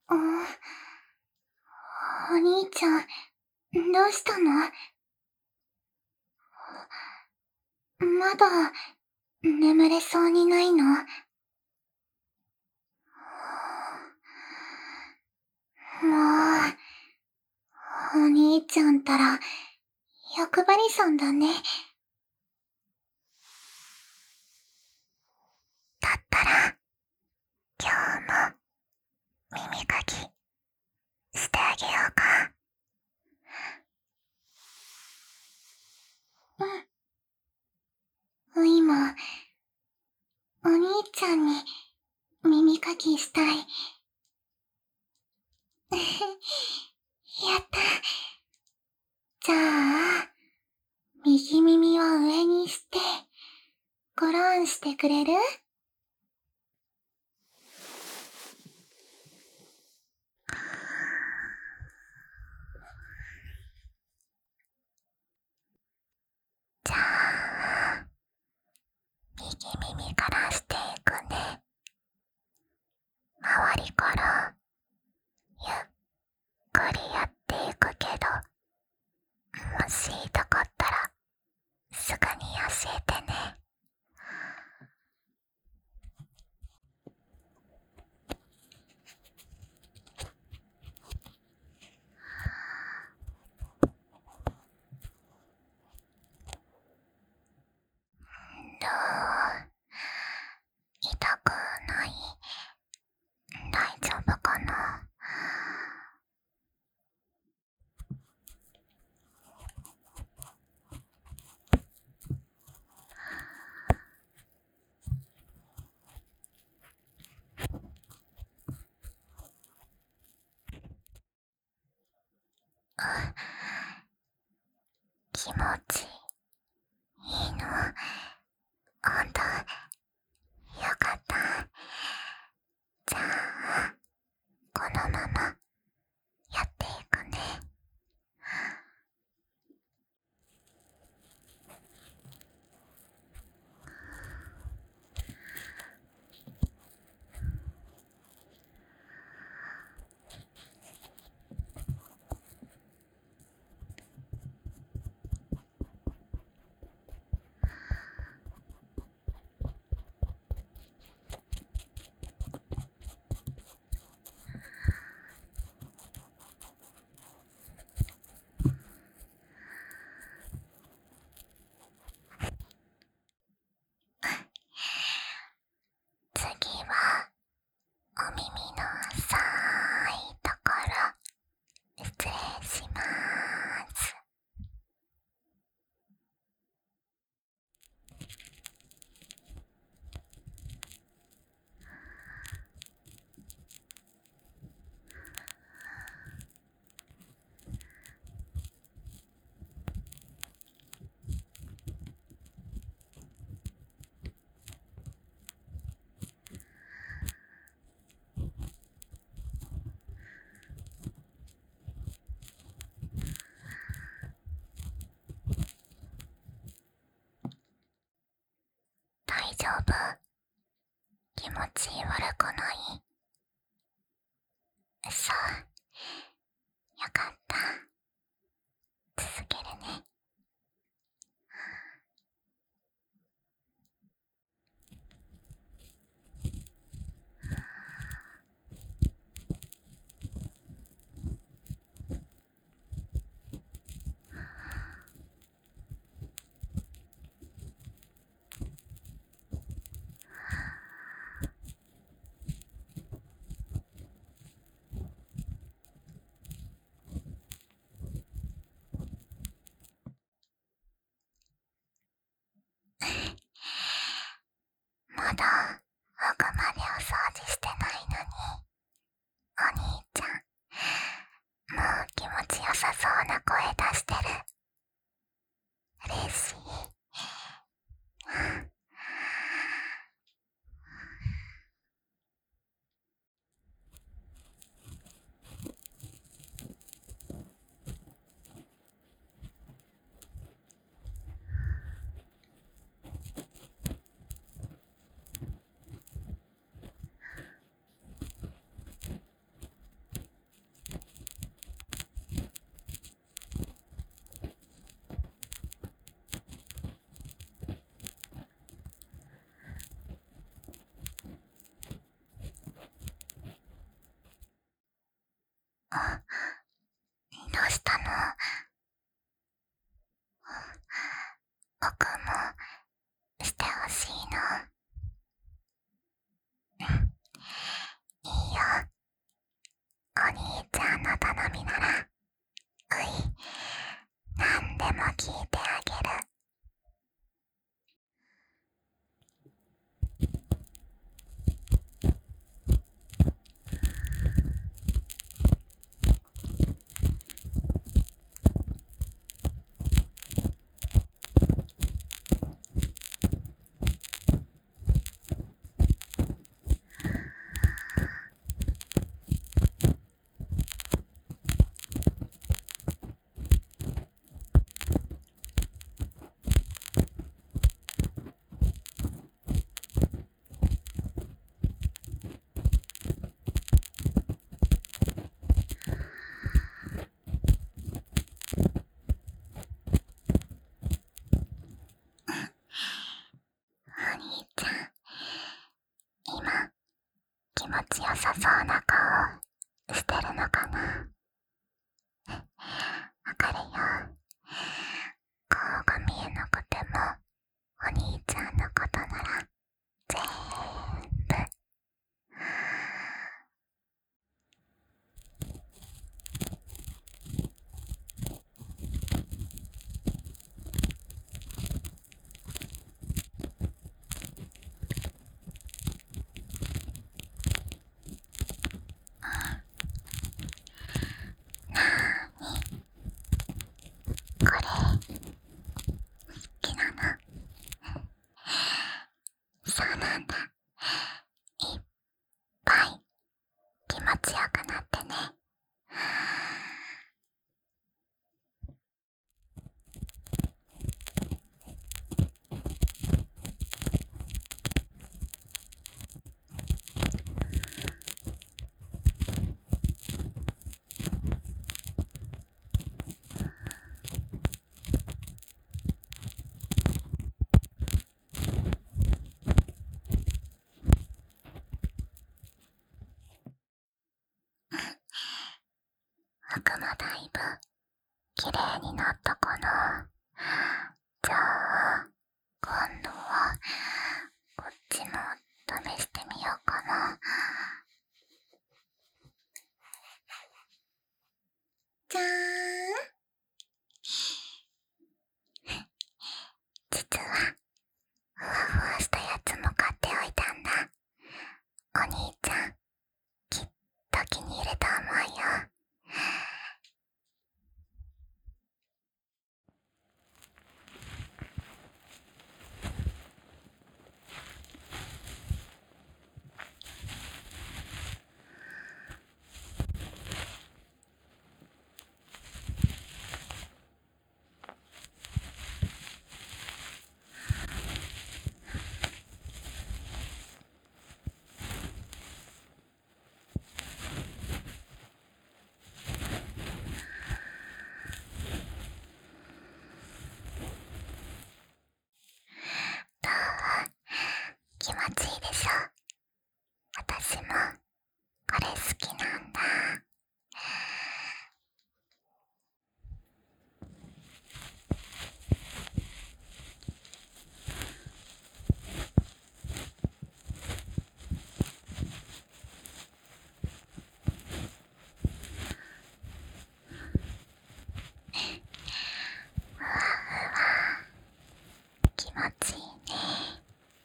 あ、お兄ちゃん、どうしたの？まだ、眠れそうにないの？もう、お兄ちゃんたら、欲張りさんだね。だったら、今日も、耳かき、してあげようか。うん。今、お兄ちゃんに、耳かきしたい。やった。じゃあ、右耳は上にして、ごろんしてくれる？じゃあ、右耳からしていくね。周りからゆっくりやっていくけど、もし痛かったらすぐに教えてね。どう？痛くない？大丈夫かな？気持ちいいの？ほんと、よかった。じゃあ、このままやっていくね。次は、お耳の浅いところ、失礼しまーす。大丈夫？気持ち悪くない？そう。よかった。続けるね。 聞いてあげる。お兄ちゃん、今気持ちよさそうな顔してるのかな。わかるよ。顔が見えなくてもお兄ちゃんのことならぜーんぶ。これ好きなの。そうなんだ。いっぱい気持ちよくなってね。服もだいぶきれいになったかな。じゃあ今度はこっちも試してみようかな。じゃーん。実はふわふわしたやつも買っておいたんだ。お兄ちゃんきっと気に入ると思うよ。どう？気持ちいいでしょ。私もこれ好きなんだ。ふわふわ気持ちいいね。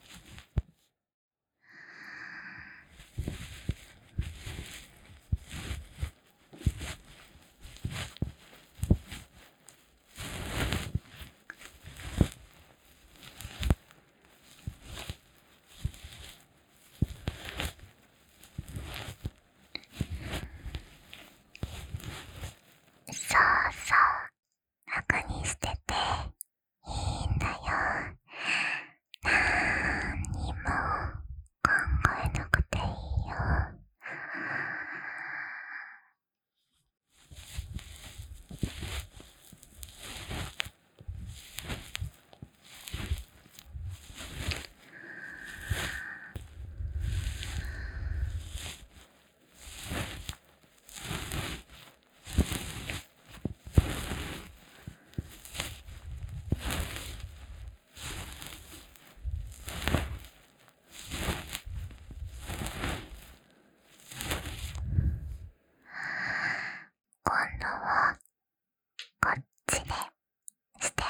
そうそう、楽にしてていいんだよ。なんにも考えなくていいよ。今度はこっちでしてあ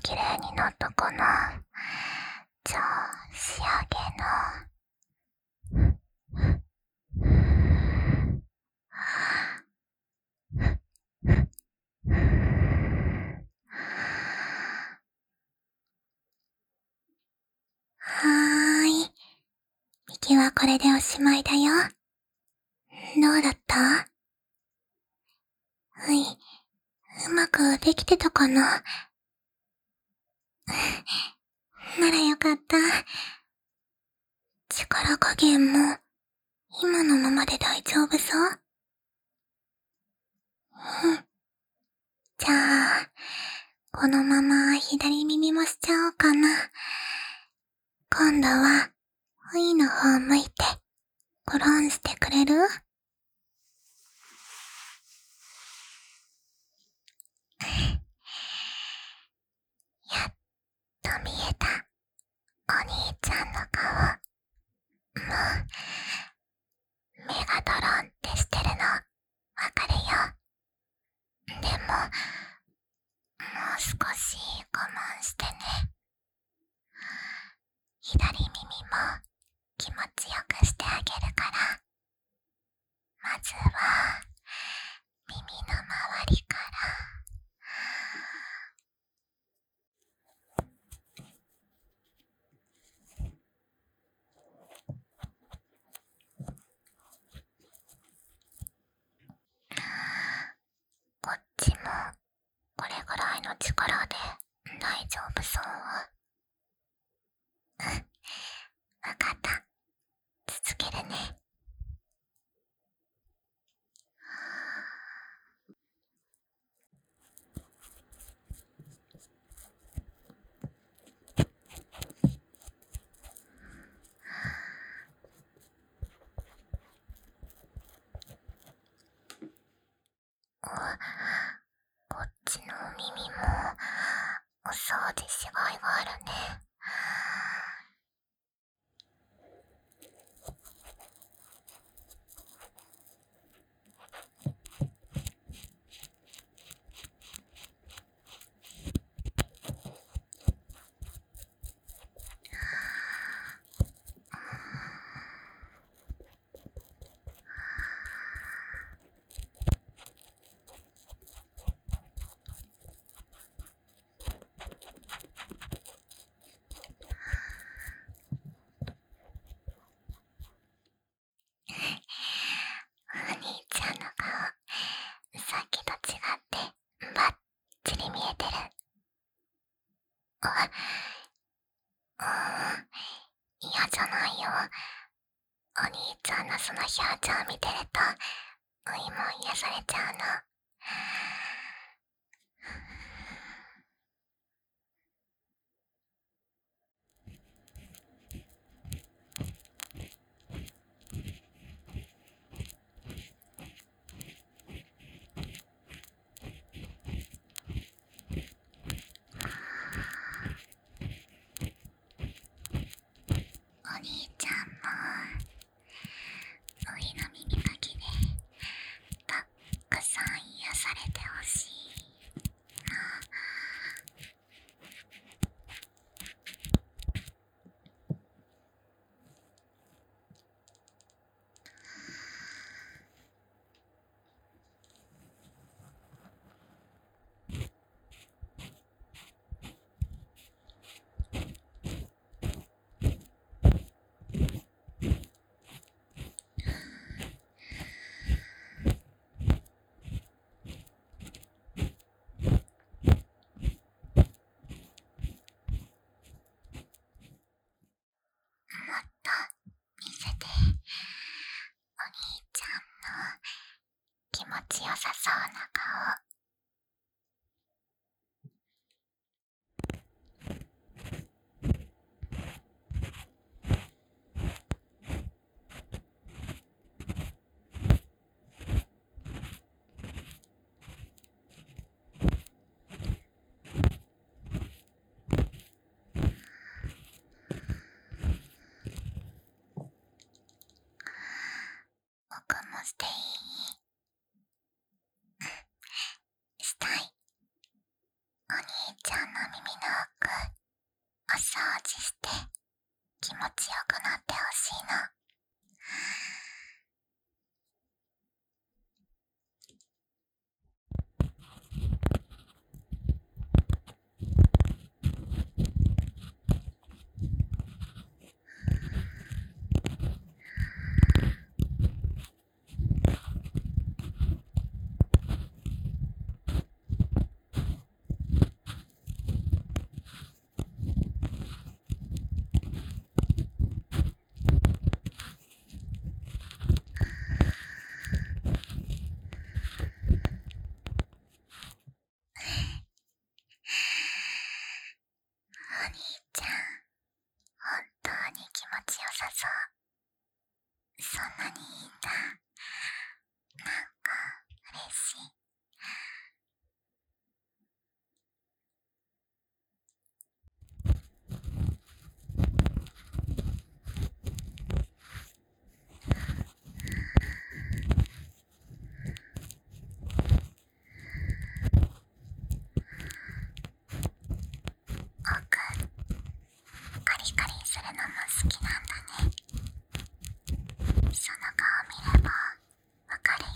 綺麗になったかな。じゃあ仕上げのはーい。右はこれでおしまいだよ。どうだった？うまくできてたかな？ならよかった。力加減も今のままで大丈夫そう？うん。じゃあ、このまま左耳もしちゃおうかな。今度は、の方向いて、ゴロンしてくれる？やっと見えた、お兄ちゃんの顔。もう、目がドロンってしてるの、わかるよ。でも、もう少し我慢してね。左耳も気持ちよくしてあげるから。まずは、耳の周りから。こっちも、これぐらいの力で大丈夫そう？わかった。続けるね。こっちの耳も、お掃除しがいがあるね。お兄ちゃんの顔、さっきと違ってバッチリ見えてる。嫌じゃないよ。お兄ちゃんのその表情見てるとおいも癒されちゃうの。お兄ちゃんもおいの耳かきでたっくさん癒されてほしいな。もっと見せて。お兄ちゃんの気持ちよさそうな顔。僕もしていい？したい。お兄ちゃんの耳の持して気持ちよくなってほしいの。お兄ちゃん、本当に気持ちよさそう。そんなにいいんだ。なんか嬉しい。僕、カリカリするのも好きなんだね。その顔見ればわかるよ。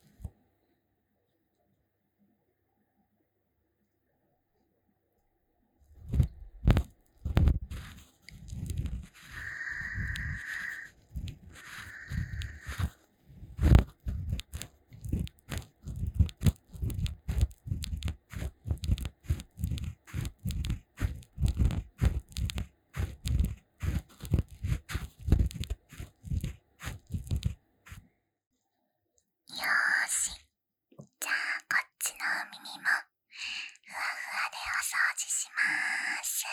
よーし、じゃあこっちのお耳もふわふわでお掃除しまーす。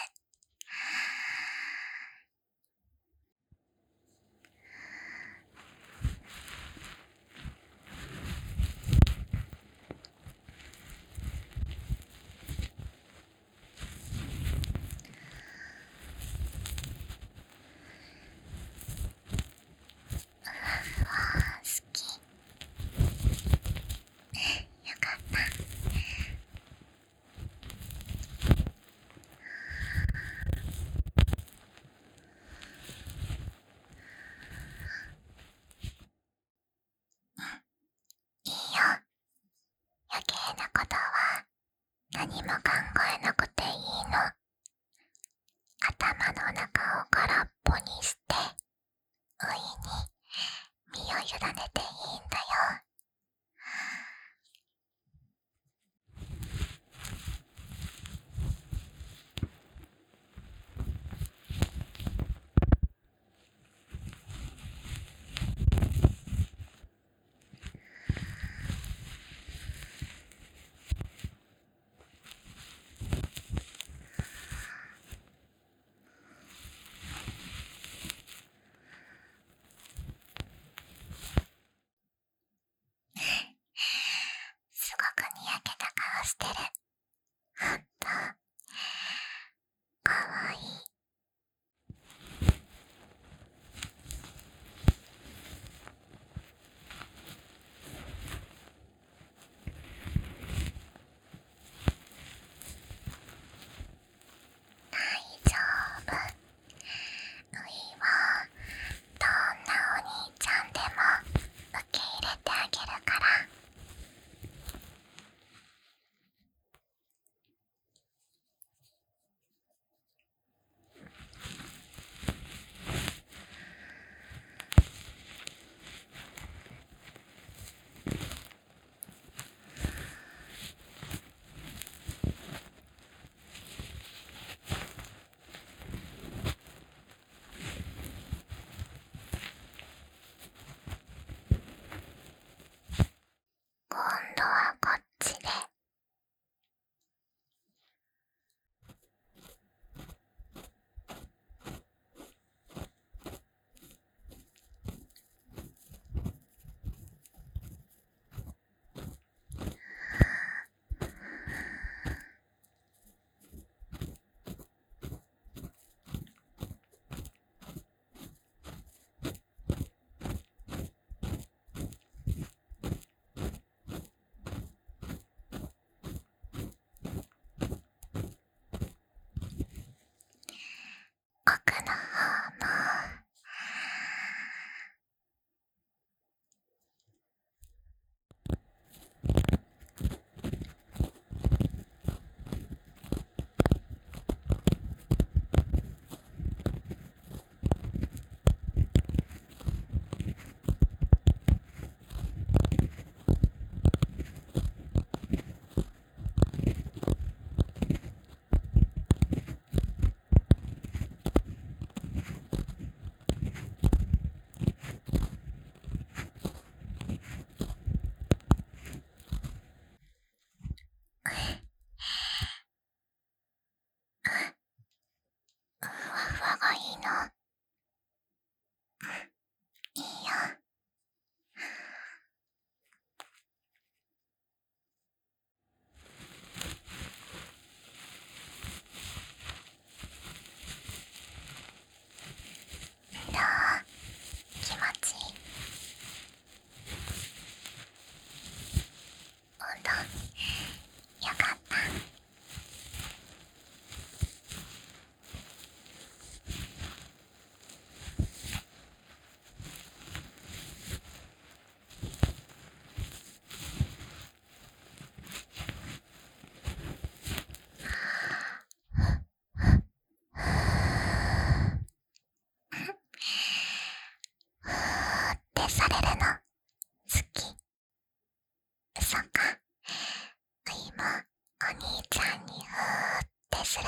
ふわふわ好き。よかった。いいよ。余計なことは何も考えなくていいの。頭の中を空っぽにして不意に身を委ねていいんだよ。すごくにやけた顔してる。ほんとかわいい。大丈夫。ういはどんなお兄ちゃんでも受け入れてあげるから。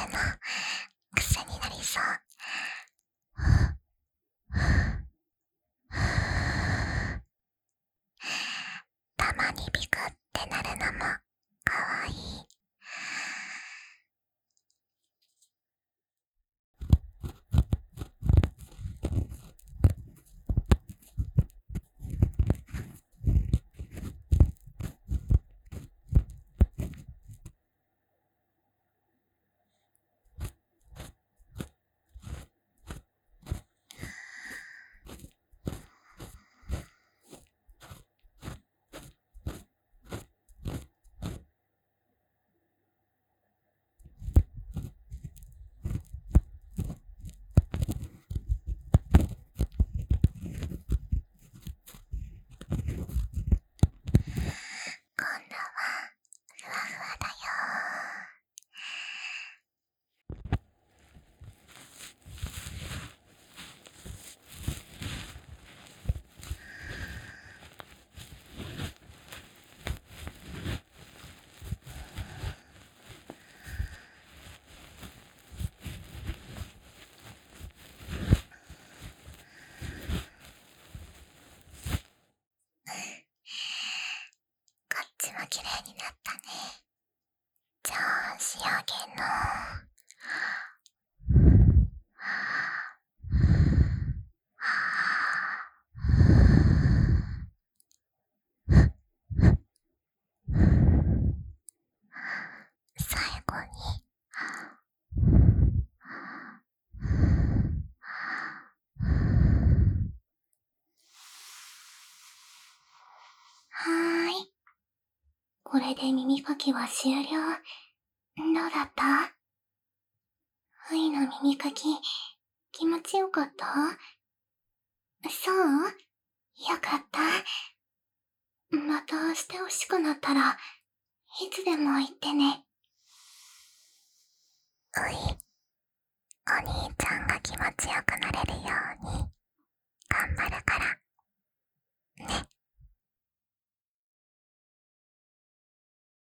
の癖になりそう。たまにビクってなるのもかわいい。今度はふわふわだよ。こっちも綺麗になったね。じゃあ仕上げの最後にはーい。これで耳かきは終了。どうだった？ふいの耳かき、気持ちよかった？そう？よかった。またしてほしくなったら、いつでも言ってね。お兄ちゃんが気持ちよくなれるよ